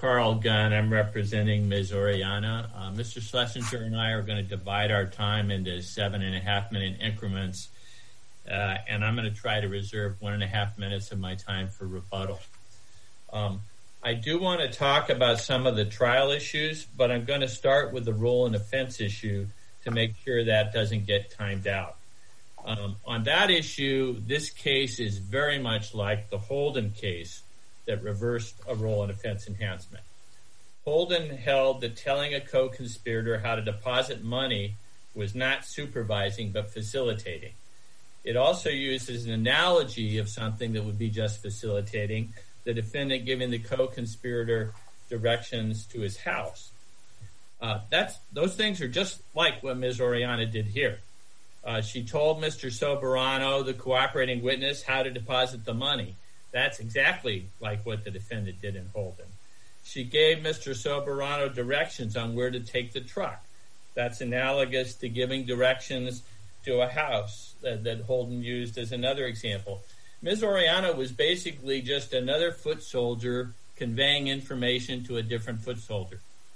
Carl Gunn. I'm representing Ms. Orellana. Mr. Schlesinger and I are going to divide our time into 7.5-minute increments, and I'm going to try to reserve 1.5 minutes of my time for rebuttal. I do want to talk about some of the trial issues, but I'm going to start with the role and offense issue to make sure that doesn't get timed out. On that issue, this case is very much like the Holden case that reversed a role and offense enhancement. Holden held that telling a co-conspirator how to deposit money was not supervising but facilitating. It also uses an analogy of something that would be just facilitating, the defendant giving the co-conspirator directions to his house. Those things are just like what Ms. Orellana did here. She told Mr. Soberano, the cooperating witness, how to deposit the money. That's exactly like what the defendant did in Holden. She gave Mr. Soberano directions on where to take the truck. That's analogous to giving directions to a house that Holden used as another example. Ms. Orellana was basically just another foot soldier conveying information to a different foot soldier.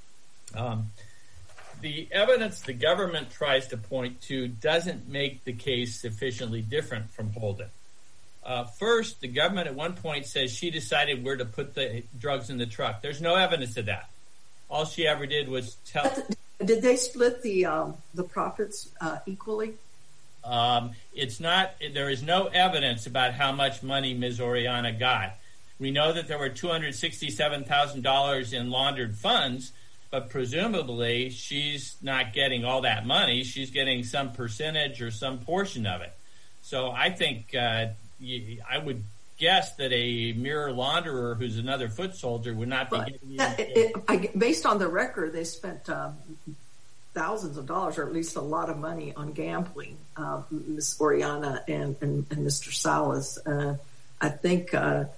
The evidence the government tries to point to doesn't make the case sufficiently different from Holden. First, the government at one point says she decided where to put the drugs in the truck. There's no evidence of that. All she ever did was tell... Did they split the profits equally? There is no evidence about how much money Ms. Orellana got. We know that there were $267,000 in laundered funds, but presumably she's not getting all that money. She's getting some percentage or some portion of it. So I think I would guess that a mere launderer who's another foot soldier would not be getting... Based on the record, they spent thousands of dollars, or at least a lot of money, on gambling, Ms. Orellana and Mr. Salas. I think the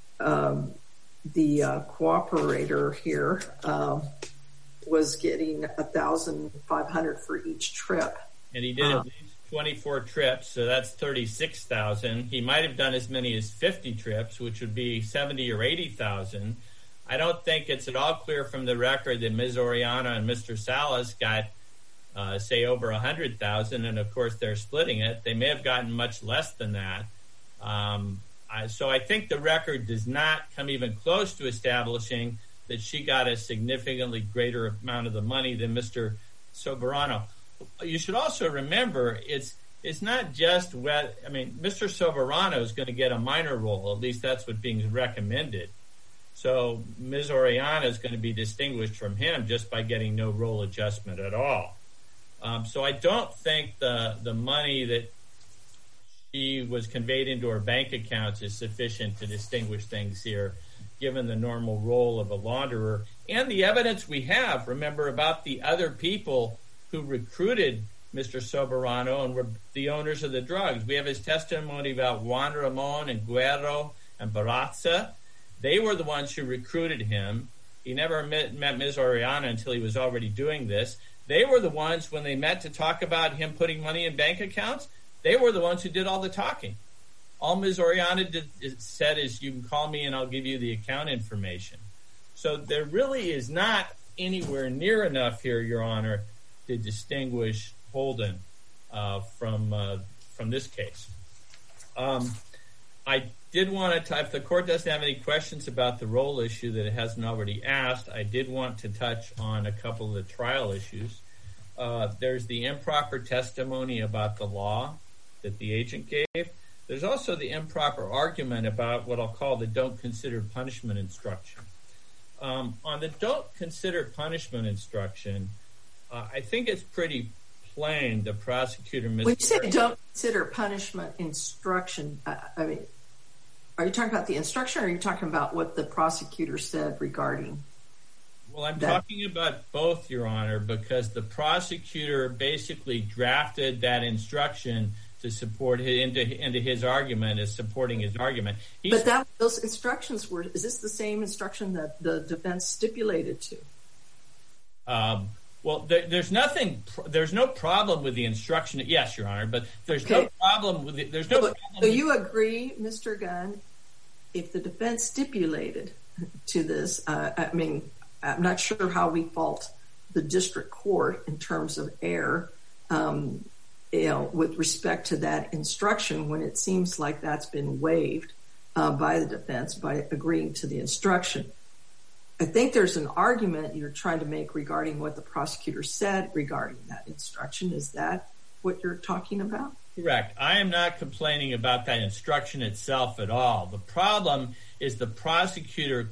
cooperator here was getting $1,500 for each trip. And he did at least 24 trips, so that's $36,000. He might have done as many as 50 trips, which would be $70,000 or $80,000. I don't think it's at all clear from the record that Ms. Orellana and Mr. Salas got, say, over $100,000, and of course they're splitting it. They may have gotten much less than that. So I think the record does not come even close to establishing that she got a significantly greater amount of the money than Mr. Soberano. You should also remember, it's not just Mr. Soberano is going to get a minor role. At least that's what's being recommended. So Ms. Orellana is going to be distinguished from him just by getting no role adjustment at all. So I don't think the money that she was conveyed into her bank accounts is sufficient to distinguish things here, given the normal role of a launderer. And the evidence we have, remember, about the other people who recruited Mr. Soberano and were the owners of the drugs. We have his testimony about Juan Ramon and Guerrero and Barraza. They were the ones who recruited him. He never met Ms. Orellana until he was already doing this. They were the ones, when they met to talk about him putting money in bank accounts, they were the ones who did all the talking. All Ms. Orellana said is, you can call me and I'll give you the account information. So there really is not anywhere near enough here, Your Honor, to distinguish Holden from this case. I did want to, if the court doesn't have any questions about the role issue that it hasn't already asked, I did want to touch on a couple of the trial issues. There's the improper testimony about the law that the agent gave. There's also the improper argument about what I'll call the don't consider punishment instruction. On the don't consider punishment instruction, I think it's pretty plain the prosecutor... When you say don't consider punishment instruction, I mean, are you talking about the instruction or are you talking about what the prosecutor said regarding... Well, I'm talking about both, Your Honor, because the prosecutor basically drafted that instruction to support into his argument as supporting his argument. But those instructions were... Is this the same instruction that the defense stipulated to? Well, there's no problem with the instruction. Yes, Your Honor, but there's no problem with it. So you agree, Mr. Gunn, if the defense stipulated to this. I mean, I'm not sure how we fault the district court in terms of error, with respect to that instruction when it seems like that's been waived by the defense by agreeing to the instruction. I think there's an argument you're trying to make regarding what the prosecutor said regarding that instruction. Is that what you're talking about? Correct. I am not complaining about that instruction itself at all. The problem is the prosecutor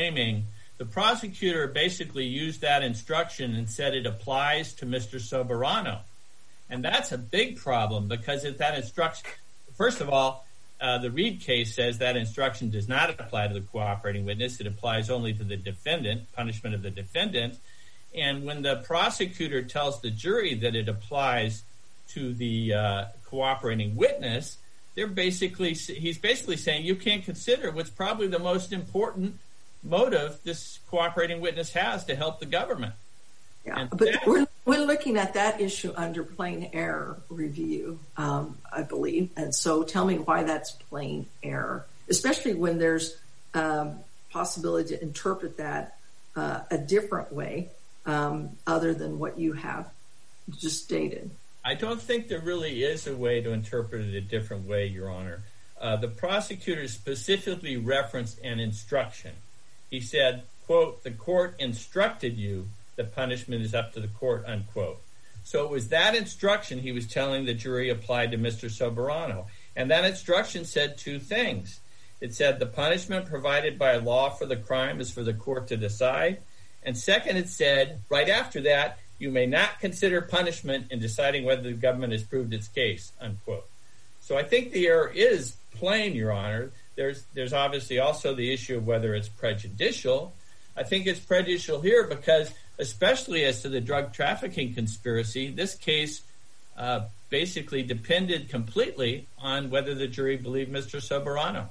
basically used that instruction and said it applies to Mr. Soberano. And that's a big problem because if that instruction, first of all, the Reed case says that instruction does not apply to the cooperating witness. It applies only to the defendant, punishment of the defendant. And when the prosecutor tells the jury that it applies to the cooperating witness, he's basically saying you can't consider what's probably the most important motive this cooperating witness has to help the government. Yeah, but we're looking at that issue under plain error review, I believe. And so tell me why that's plain error, especially when there's possibility to interpret that a different way other than what you have just stated. I don't think there really is a way to interpret it a different way, Your Honor. The prosecutor specifically referenced an instruction. He said, quote, the court instructed you that punishment is up to the court, unquote. So it was that instruction he was telling the jury applied to Mr. Soberano. And that instruction said two things. It said the punishment provided by law for the crime is for the court to decide. And second, it said, right after that, you may not consider punishment in deciding whether the government has proved its case, unquote. So I think the error is plain, Your Honor. There's obviously also the issue of whether it's prejudicial. I think it's prejudicial here because, especially as to the drug trafficking conspiracy, this case basically depended completely on whether the jury believed Mr. Soberano.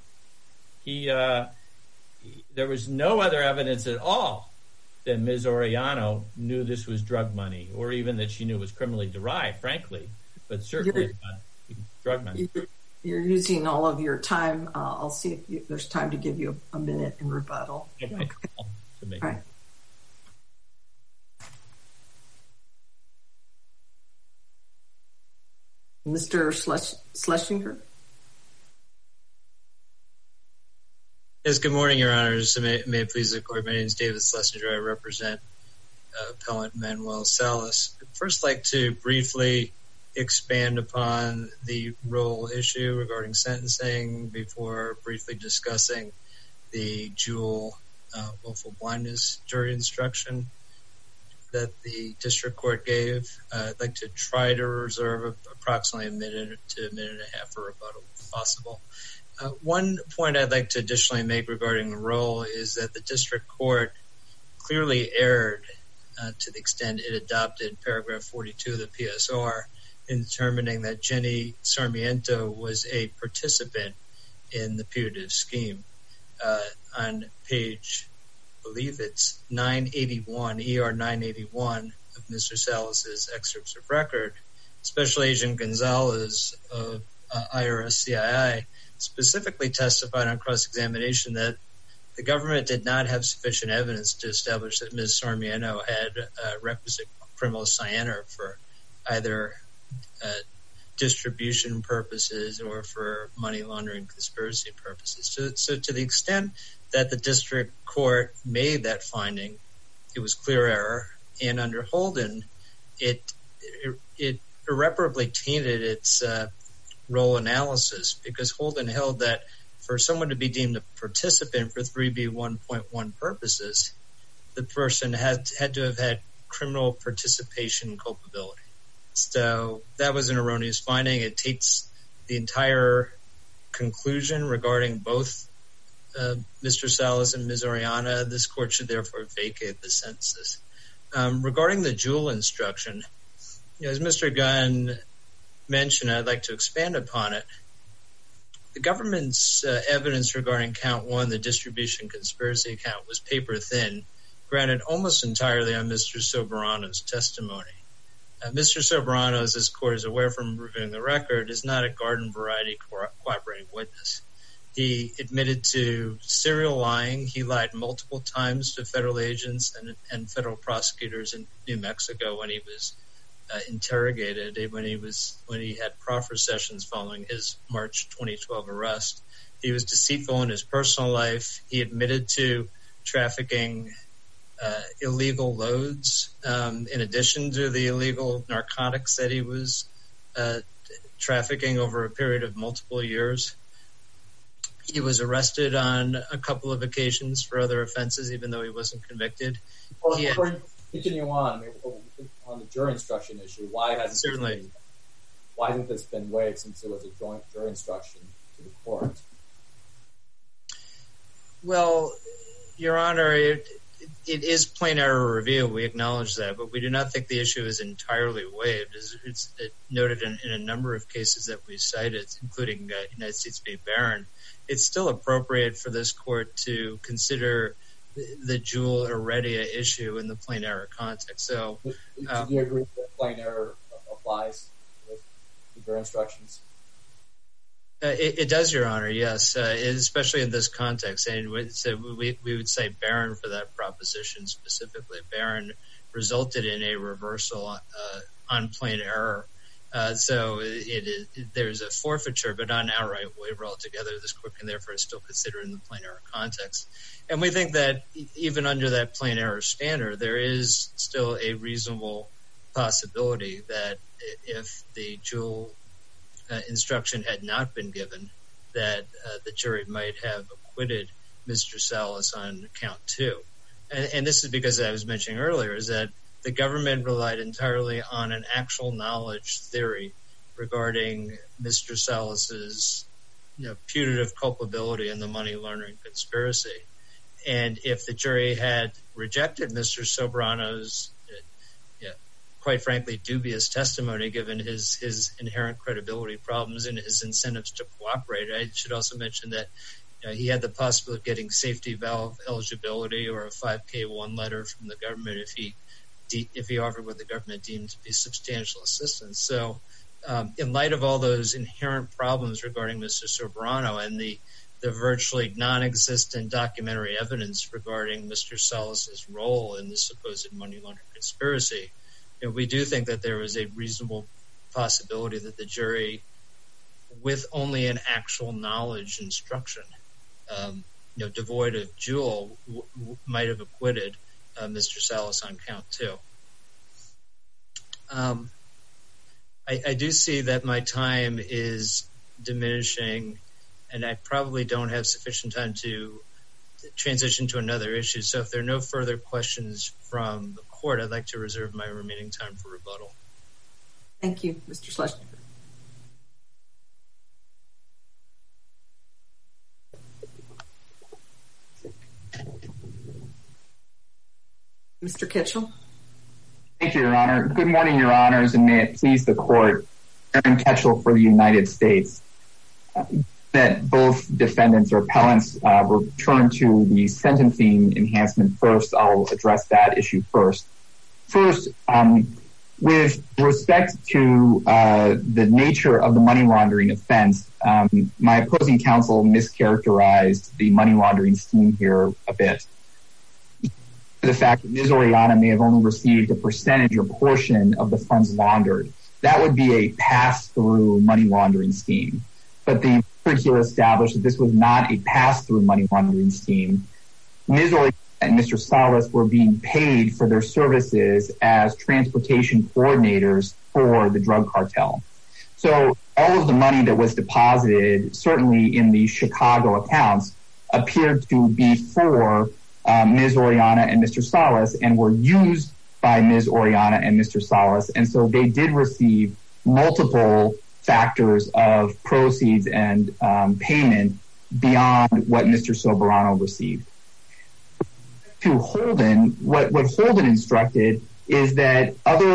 There was no other evidence at all that Ms. Orellano knew this was drug money, or even that she knew it was criminally derived, frankly, but certainly not drug money. You're using all of your time. I'll see if there's time to give you a minute in rebuttal. Okay. All right. Mr. Schlesinger? Yes, good morning, Your Honors. May it please the Court. My name is David Schlesinger. I represent Appellant Manuel Salas. I'd first like to briefly expand upon the role issue regarding sentencing before briefly discussing the Jewel willful blindness jury instruction that the district court gave. I'd like to try to reserve approximately a minute to a minute and a half for rebuttal if possible. One point I'd like to additionally make regarding the role is that the district court clearly erred to the extent it adopted paragraph 42 of the PSR in determining that Jenny Sarmiento was a participant in the putative scheme. On page, I believe it's 981, ER 981 of Mr. Salas's excerpts of record, Special Agent Gonzalez of IRS CII specifically testified on cross-examination that the government did not have sufficient evidence to establish that Ms. Sarmiento had requisite criminal scienter for either distribution purposes or for money laundering conspiracy purposes. So to the extent that the district court made that finding, it was clear error, and under Holden, it irreparably tainted its role analysis, because Holden held that for someone to be deemed a participant for 3B1.1 purposes, the person had to have had criminal participation culpability. So that was an erroneous finding. It takes the entire conclusion regarding both Mr. Salas and Ms. Orellana. This court should therefore vacate the sentences. Regarding the Jewel instruction, as Mr. Gunn mentioned, I'd like to expand upon it. The government's evidence regarding count one, the distribution conspiracy count, was paper thin, granted almost entirely on Mr. Soberano's testimony. Mr. Soberano, as this court is aware from reviewing the record, is not a garden variety cooperating witness. He admitted to serial lying. He lied multiple times to federal agents and federal prosecutors in New Mexico when he was interrogated, when he had proffer sessions following his March 2012 arrest. He was deceitful in his personal life. He admitted to trafficking illegal loads in addition to the illegal narcotics that he was trafficking over a period of multiple years. He was arrested on a couple of occasions for other offenses, even though he wasn't convicted. Well, before you continue on the jury instruction issue, why hasn't this been waived since it was a joint jury instruction to the court? Well, Your Honor, it is plain error review. We acknowledge that, but we do not think the issue is entirely waived. It's noted in a number of cases that we cited, including United States v. Barron. It's still appropriate for this court to consider the Jewel Heredia issue in the plain error context. So, do you agree that plain error applies with the jury instructions? It does, Your Honor, yes, especially in this context. And we would cite Barron for that proposition specifically. Barron resulted in a reversal on plain error. So there's a forfeiture, but not an outright waiver altogether. This court can therefore still consider in the plain error context. And we think that even under that plain error standard, there is still a reasonable possibility that if the Jewel instruction had not been given, that the jury might have acquitted Mr. Salas on count 2. And this is because, I was mentioning earlier, is that the government relied entirely on an actual knowledge theory regarding Mr. Salas's putative culpability in the money laundering conspiracy. And if the jury had rejected Mr. Sobrano's quite frankly dubious testimony, given his inherent credibility problems and his incentives to cooperate, I should also mention that he had the possibility of getting safety valve eligibility or a 5K1 letter from the government if he offered what the government deemed to be substantial assistance. So in light of all those inherent problems regarding Mr. Sobrano and the virtually non-existent documentary evidence regarding Mr. Salas's role in the supposed money laundering conspiracy, we do think that there is a reasonable possibility that the jury, with only an actual knowledge instruction, devoid of Jewel, might have acquitted Mr. Salas on count 2. I do see that my time is diminishing, and I probably don't have sufficient time to transition to another issue. So if there are no further questions from the court, I'd like to reserve my remaining time for rebuttal. Thank you, Mr. Schlesinger. Mr. Kitchell. Thank you, Your Honor. Good morning, Your Honors, and may it please the court. Aaron Ketchel for the United States. That both defendants or appellants return to the sentencing enhancement first. I'll address that issue first. First, with respect to the nature of the money laundering offense, my opposing counsel mischaracterized the money laundering scheme here a bit. The fact that Ms. Oriana may have only received a percentage or portion of the funds laundered, that would be a pass-through money laundering scheme. But the record here established that this was not a pass-through money laundering scheme. Ms. Oriana and Mr. Salas were being paid for their services as transportation coordinators for the drug cartel. So all of the money that was deposited, certainly in the Chicago accounts, appeared to be for Ms. Oriana and Mr. Salas and were used by Ms. Oriana and Mr. Salas. And so they did receive multiple factors of proceeds and payment beyond what Mr. Soberano received. To Holden, what Holden instructed is that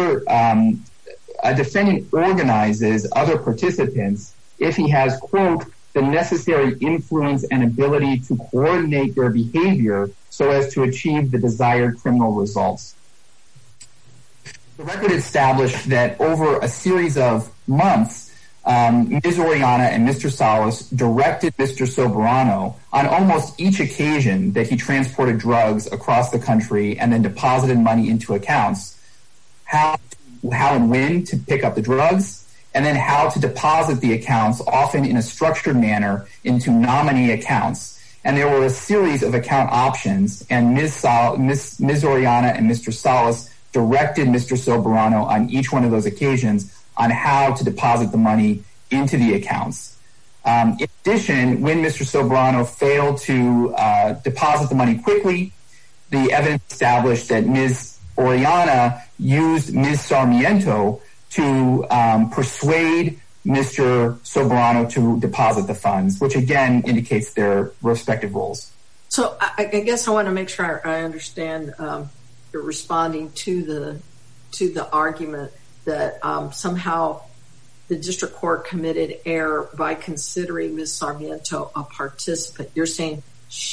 a defendant organizes other participants if he has, quote, the necessary influence and ability to coordinate their behavior so as to achieve the desired criminal results. The record established that over a series of months, Ms. Orellana and Mr. Salas directed Mr. Soberano on almost each occasion that he transported drugs across the country and then deposited money into accounts, how and when to pick up the drugs, and then how to deposit the accounts, often in a structured manner, into nominee accounts. And there were a series of account options, and Ms. Orellana and Mr. Salas directed Mr. Soberano on each one of those occasions on how to deposit the money into the accounts. In addition, when Mr. Soberano failed to deposit the money quickly, the evidence established that Ms. Orellana used Ms. Sarmiento to persuade Mr. Soberano to deposit the funds, which again indicates their respective roles. So I guess I want to make sure I understand you're responding to the argument that somehow the district court committed error by considering Ms. Sarmiento a participant. You're saying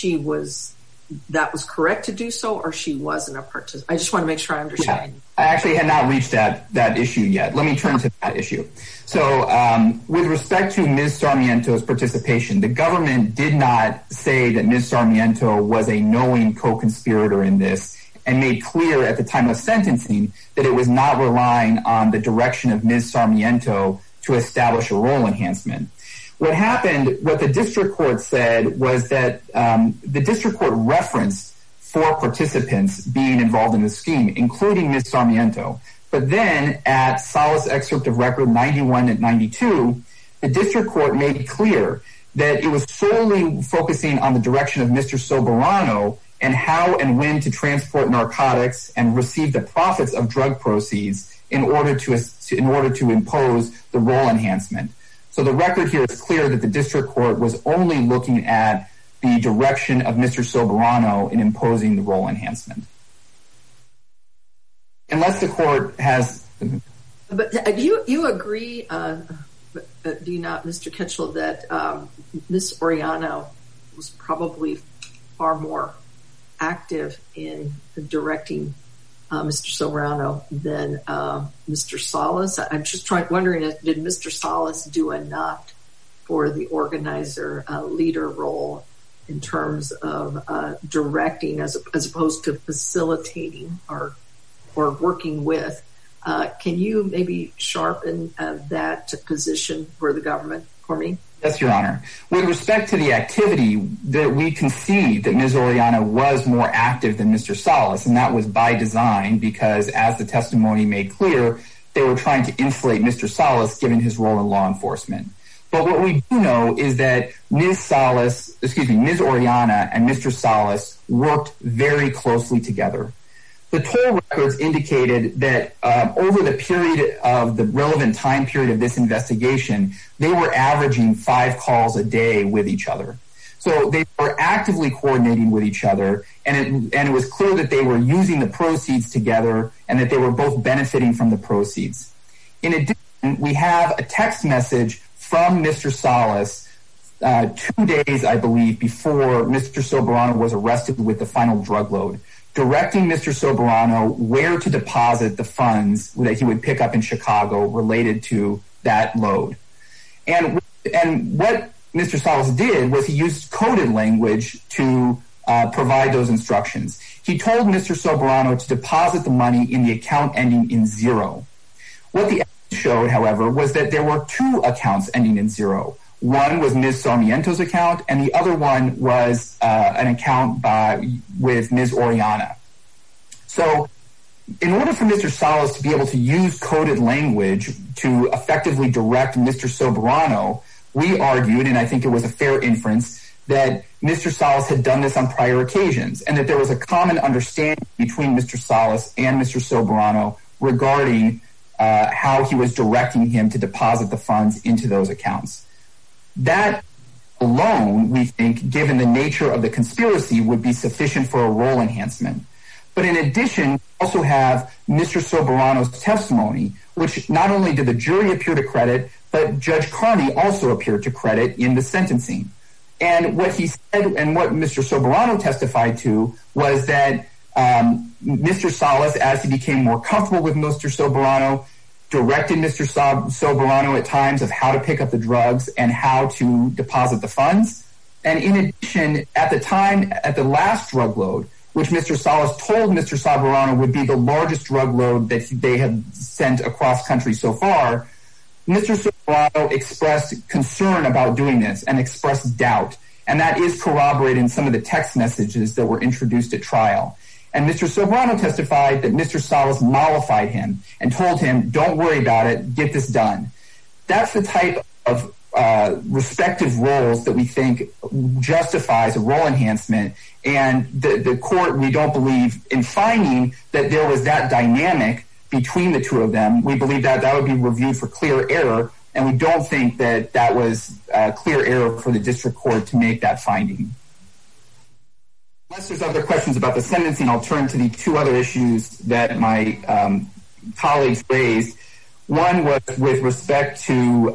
that was correct to do so, or she wasn't a participant? I just want to make sure I understand. Yeah, I actually had not reached that issue yet. Let me turn to that issue. So with respect to Ms. Sarmiento's participation, the government did not say that Ms. Sarmiento was a knowing co-conspirator in this, and made clear at the time of sentencing that it was not relying on the direction of Ms. Sarmiento to establish a role enhancement. What happened, what the district court said was that the district court referenced 4 participants being involved in the scheme, including Ms. Sarmiento. But then at Salas excerpt of record 91 and 92, the district court made clear that it was solely focusing on the direction of Mr. Soberano and how and when to transport narcotics and receive the profits of drug proceeds in order to impose the role enhancement. So the record here is clear that the district court was only looking at the direction of Mr. Soberano in imposing the role enhancement. Unless the court has... But you agree, do you not, Mr. Kitchell, that Ms. Orellana was probably far more active in directing Mr. Soberano than Mr. Salas? I'm just wondering, did Mr. Salas do enough for the organizer leader role in terms of directing as opposed to facilitating or working with? Can you maybe sharpen that position for the government for me? Yes, Your Honor. With respect to the activity, that we concede that Ms. Orellana was more active than Mr. Salas, and that was by design because, as the testimony made clear, they were trying to insulate Mr. Salas given his role in law enforcement. But what we do know is that Ms. Orellana and Mr. Salas worked very closely together. The toll records indicated that over the period of the relevant time period of this investigation, they were averaging 5 calls a day with each other. So they were actively coordinating with each other, and it was clear that they were using the proceeds together and that they were both benefiting from the proceeds. In addition, we have a text message from Mr. Salas 2 days, I believe, before Mr. Soberano was arrested with the final drug load, directing Mr. Soberano where to deposit the funds that he would pick up in Chicago related to that load. And what Mr. Salas did was he used coded language to provide those instructions. He told Mr. Soberano to deposit the money in the account ending in 0. What the evidence showed, however, was that there were 2 accounts ending in 0. One was Ms. Sarmiento's account, and the other one was an account with Ms. Orellana. So in order for Mr. Salas to be able to use coded language to effectively direct Mr. Soberano, we argued, and I think it was a fair inference, that Mr. Salas had done this on prior occasions and that there was a common understanding between Mr. Salas and Mr. Soberano regarding how he was directing him to deposit the funds into those accounts. That alone, we think, given the nature of the conspiracy, would be sufficient for a role enhancement. But in addition, we also have Mr. Soberano's testimony, which not only did the jury appear to credit, but Judge Carney also appeared to credit in the sentencing. And what he said and what Mr. Soberano testified to was that Mr. Salas, as he became more comfortable with Mr. Soberano, directed Mr. Soberano at times of how to pick up the drugs and how to deposit the funds. And in addition, at the time, at the last drug load, which Mr. Salas told Mr. Soberano would be the largest drug load that they had sent across country so far, Mr. Soberano expressed concern about doing this and expressed doubt. And that is corroborated in some of the text messages that were introduced at trial. And Mr. Soberano testified that Mr. Salas mollified him and told him, don't worry about it, get this done. That's the type of respective roles that we think justifies a role enhancement. And the court, we don't believe in finding that there was that dynamic between the two of them. We believe that that would be reviewed for clear error, and we don't think that that was clear error for the district court to make that finding. Unless there's other questions about the sentencing, I'll turn to the two other issues that my colleagues raised. One was with respect to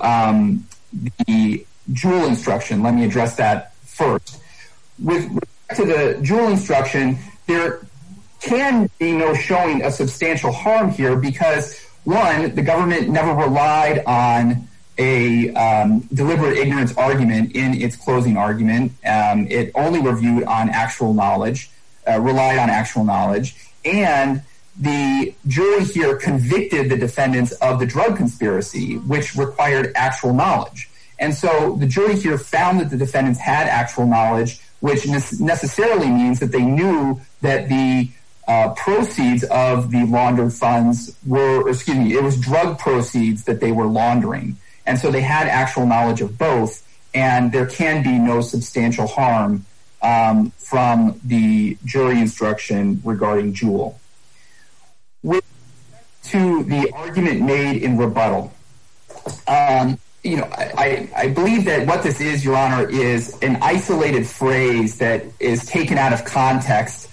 the Juul instruction. Let me address that first. With respect to the Juul instruction, there can be no showing of substantial harm here because, one, the government never relied on a deliberate ignorance argument in its closing argument. It only reviewed on actual knowledge, relied on actual knowledge, and the jury here convicted the defendants of the drug conspiracy, which required actual knowledge. And so the jury here found that the defendants had actual knowledge, which necessarily means that they knew that the proceeds of the laundered funds it was drug proceeds that they were laundering. And so they had actual knowledge of both, and there can be no substantial harm from the jury instruction regarding Juul. With respect to the argument made in rebuttal, I believe that what this is, Your Honor, is an isolated phrase that is taken out of context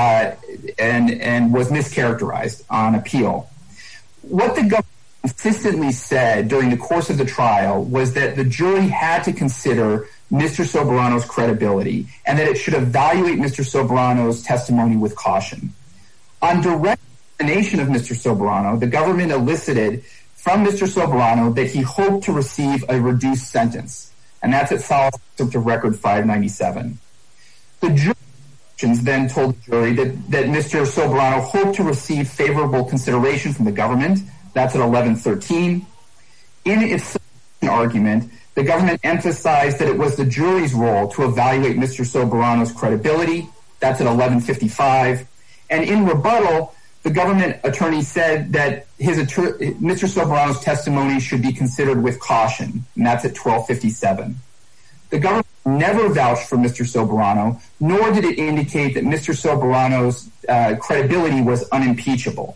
and was mischaracterized on appeal. What the government consistently said during the course of the trial was that the jury had to consider Mr. Soberano's credibility and that it should evaluate Mr. Soberano's testimony with caution. On direct examination of Mr. Soberano, the government elicited from Mr. Soberano that he hoped to receive a reduced sentence, and that's at Salas Record 597. The jury then told the jury that Mr. Soberano hoped to receive favorable consideration from the government. That's at 1113. In its argument, the government emphasized that it was the jury's role to evaluate Mr. Soberano's credibility. That's at 1155. And in rebuttal, the government attorney said that Mr. Soberano's testimony should be considered with caution, and that's at 1257. The government never vouched for Mr. Soberano, nor did it indicate that Mr. Soberano's credibility was unimpeachable.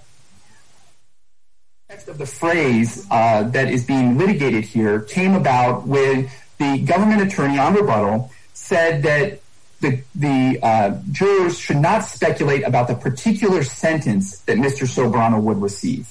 The text of the phrase that is being litigated here came about when the government attorney on rebuttal said that the jurors should not speculate about the particular sentence that Mr. Soberano would receive.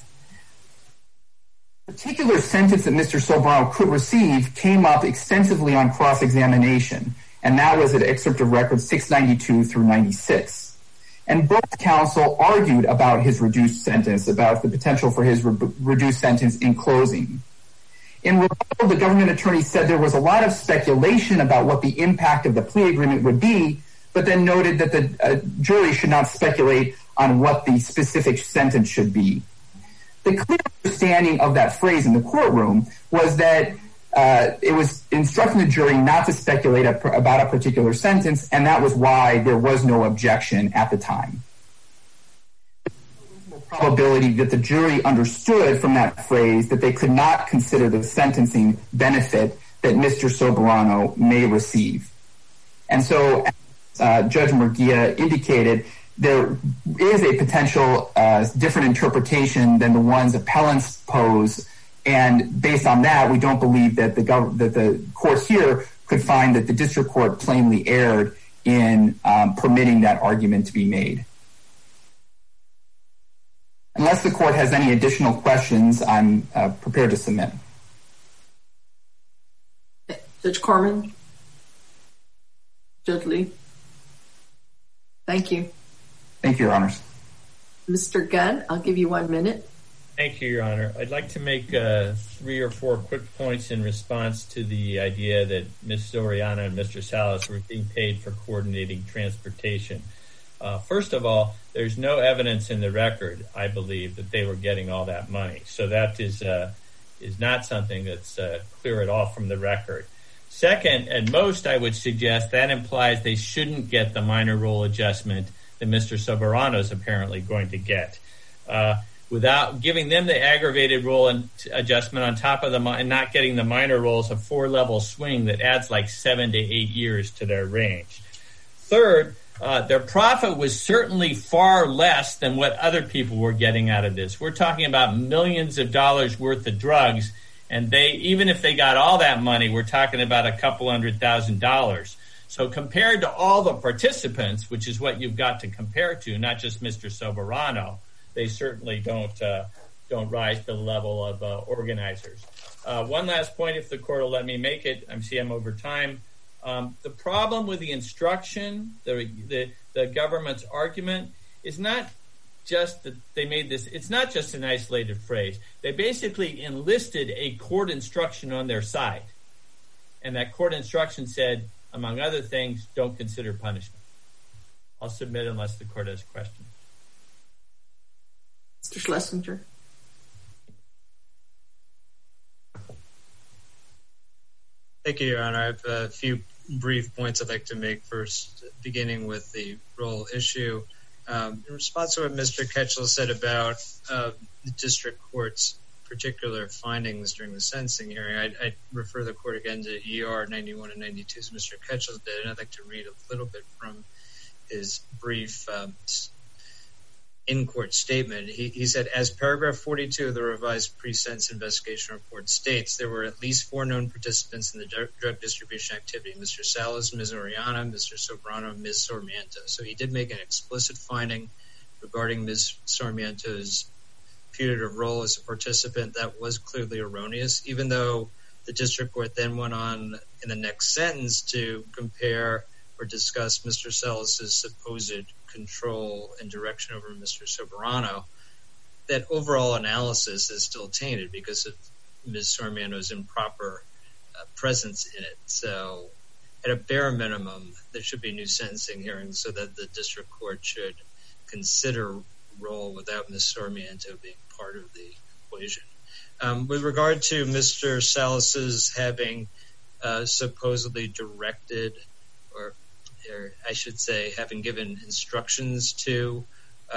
The particular sentence that Mr. Soberano could receive came up extensively on cross-examination, and that was at Excerpt of Record 692 through 96. And both counsel argued about his reduced sentence, about the potential for his reduced sentence in closing. In rebuttal, the government attorney said there was a lot of speculation about what the impact of the plea agreement would be, but then noted that the jury should not speculate on what the specific sentence should be. The clear understanding of that phrase in the courtroom was that it was instructing the jury not to speculate about a particular sentence, and that was why there was no objection at the time. The probability that the jury understood from that phrase that they could not consider the sentencing benefit that Mr. Soberano may receive. And so, as Judge Murguia indicated, there is a potential different interpretation than the ones appellants pose, and based on that, we don't believe that the court here could find that the district court plainly erred in permitting that argument to be made. Unless the court has any additional questions, I'm prepared to submit. Judge Corman? Judge Lee? Thank you. Thank you, Your Honors. Mr. Gunn, I'll give you 1 minute. Thank you, Your Honor. I'd like to make 3 or 4 quick points in response to the idea that Ms. Soriano and Mr. Salas were being paid for coordinating transportation. First of all, there's no evidence in the record, I believe, that they were getting all that money. So that is not something that's clear at all from the record. Second, at most, I would suggest that implies they shouldn't get the minor role adjustment that Mr. Soberano is apparently going to get. Without giving them the aggravated role and adjustment on top of them and not getting the minor roles, a 4-level swing that adds like 7 to 8 years to their range. Third, their profit was certainly far less than what other people were getting out of this. We're talking about millions of dollars worth of drugs, and even if they got all that money, we're talking about a couple $100,000. So compared to all the participants, which is what you've got to compare to, not just Mr. Soberano, they certainly don't rise to the level of organizers. One last point, if the court will let me make it. I'm over time. The problem with the instruction, the government's argument, is not just that they made this. It's not just an isolated phrase. They basically enlisted a court instruction on their side, and that court instruction said, among other things, don't consider punishment. I'll submit unless the court has questions. Mr. Schlesinger. Thank you, Your Honor. I have a few brief points I'd like to make first, beginning with the role issue. In response to what Mr. Ketchel said about the district court's particular findings during the sentencing hearing, I'd refer the court again to ER 91 and 92, as Mr. Ketchel did, and I'd like to read a little bit from his brief in-court statement. He said, as paragraph 42 of the revised pre-sentence investigation report states, there were at least 4 known participants in the drug distribution activity: Mr. Salas, Ms. Oriana, Mr. Soberano, and Ms. Sarmiento. So he did make an explicit finding regarding Ms. Sarmiento's putative role as a participant that was clearly erroneous, even though the district court then went on in the next sentence to compare or discuss Mr. Salas's supposed control and direction over Mr. Soberano. That overall analysis is still tainted because of Ms. Sarmiento's improper presence in it. So at a bare minimum, there should be new sentencing hearings so that the district court should consider role without Ms. Sarmiento being part of the equation. With regard to Mr. Salas's having supposedly directed, or I should say having given instructions to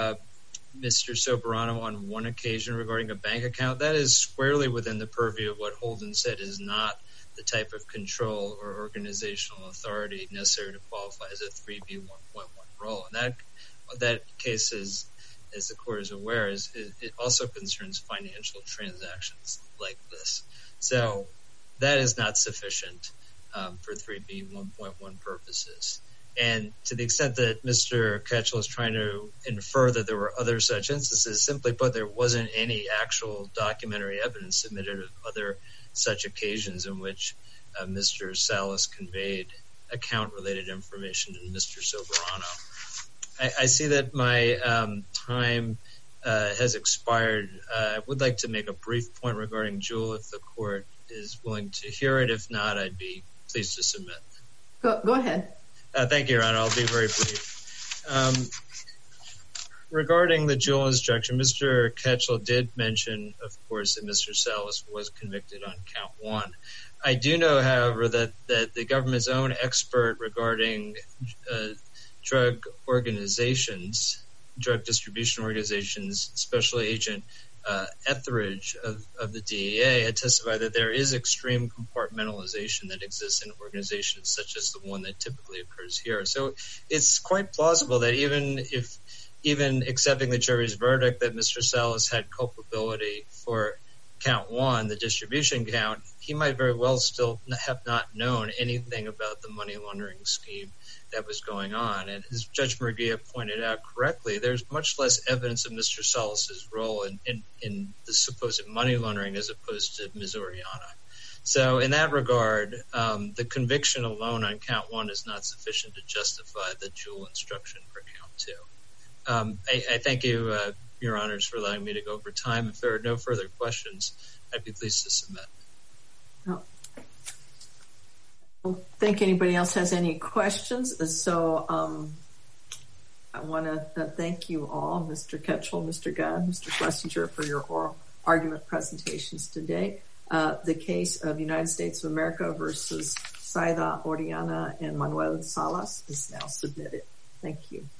Mr. Soberano on one occasion regarding a bank account, that is squarely within the purview of what Holden said is not the type of control or organizational authority necessary to qualify as a 3B 1.1 role. And that case, as the court is aware, it also concerns financial transactions like this. So that is not sufficient for 3B 1.1 purposes. And to the extent that Mr. Ketchel is trying to infer that there were other such instances, simply put, there wasn't any actual documentary evidence submitted of other such occasions in which Mr. Salas conveyed account-related information to Mr. Soberano. I see that my time has expired. I would like to make a brief point regarding Jewel if the court is willing to hear it. If not, I'd be pleased to submit. Go ahead. Thank you, Your Honor. I'll be very brief. Regarding the Jewel instruction, Mr. Ketchel did mention, of course, that Mr. Salas was convicted on count 1. I do know, however, that the government's own expert regarding drug organizations, drug distribution organizations, Special Agent Etheridge of the DEA had testified that there is extreme compartmentalization that exists in organizations such as the one that typically occurs here. So it's quite plausible that even accepting the jury's verdict that Mr. Salas had culpability for count 1, the distribution count, he might very well still have not known anything about the money laundering scheme that was going on. And as Judge Murguia pointed out correctly, there's much less evidence of Mr. Salas's role in the supposed money laundering as opposed to Ms. Oriana. So in that regard, the conviction alone on count 1 is not sufficient to justify the Jewel instruction for count 2. I thank you Your Honors, for allowing me to go over time. If there are no further questions, I'd be pleased to submit. No. I don't think anybody else has any questions. So I want to thank you all, Mr. Ketchel, Mr. Gunn, Mr. Schlesinger, for your oral argument presentations today. The case of United States of America versus Saida Orellana and Manuel Salas is now submitted. Thank you.